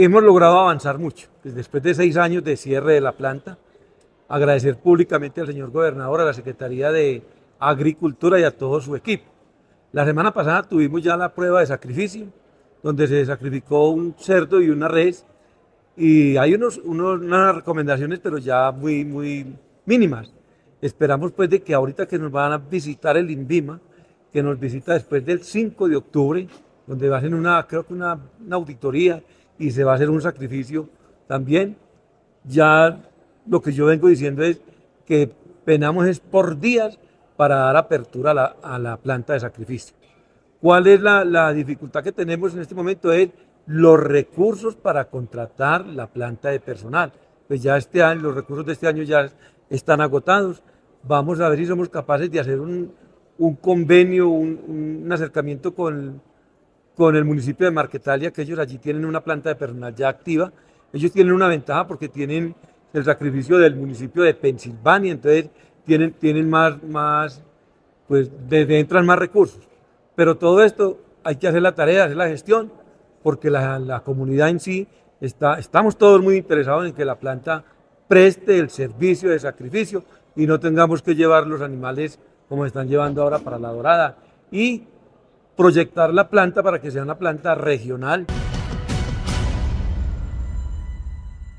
Hemos logrado avanzar mucho. Pues después de 6 años de cierre de la planta, agradecer públicamente al señor gobernador, a la Secretaría de Agricultura y a todo su equipo. La semana pasada tuvimos ya la prueba de sacrificio, donde se sacrificó un cerdo y una res, y hay unas recomendaciones, pero ya muy mínimas. Esperamos pues de que ahorita que nos van a visitar el INVIMA, que nos visita después del 5 de octubre, donde va a hacer creo que una auditoría y se va a hacer un sacrificio también. Ya lo que yo vengo diciendo es que penamos es por días para dar apertura a la planta de sacrificio. ¿Cuál es la dificultad que tenemos en este momento? Es los recursos para contratar la planta de personal. Pues ya este año, los recursos de este año ya están agotados. Vamos a ver si somos capaces de hacer un convenio, un acercamiento con el municipio de Marquetalia, que ellos allí tienen una planta de personal ya activa. Ellos tienen una ventaja porque tienen el sacrificio del municipio de Pensilvania, entonces tienen pues entran más recursos. Pero todo esto hay que hacer la tarea, hacer la gestión, porque la comunidad en sí, estamos todos muy interesados en que la planta preste el servicio de sacrificio y no tengamos que llevar los animales como están llevando ahora para La Dorada, y proyectar la planta para que sea una planta regional.